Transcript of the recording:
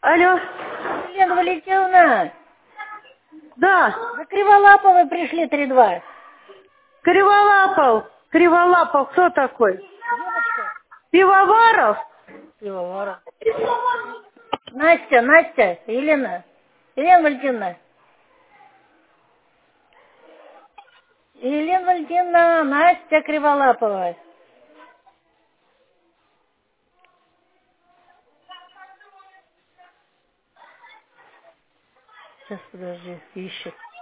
Алло. Елена Валентиновна, Да. за Криволаповой пришли 3-2. Криволапов, кто такой? Девочка. Пивоваров? Пивоваров. Настя, Елена Валентиновна. Елена Валентиновна, Настя Криволапова. Сейчас, подожди, ищет.